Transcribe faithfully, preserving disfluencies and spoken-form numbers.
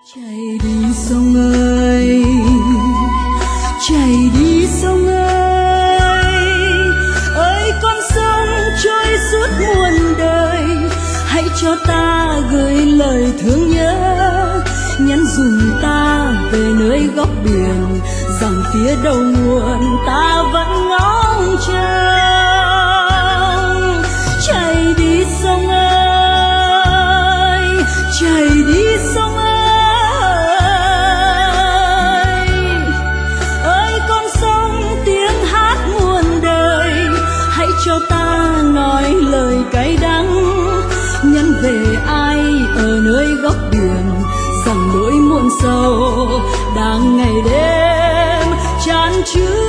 Chạy đi sông ơi, chạy đi sông ơi, ơi con sông trôi suốt muôn đời, hãy cho ta gửi lời thương nhớ, nhắn dùm ta về nơi góc biển, rằng phía đầu nguồn ta vẫn ngóng trông. Chạy đi sông ơi, chạy đi sông ơi, ơi con sông tiếng hát muôn đời, hãy cho ta nói lời cay đắng, nhắn về ai ở nơi góc biển, rằng nỗi muôn sầu đang ngày đêm chan chứa.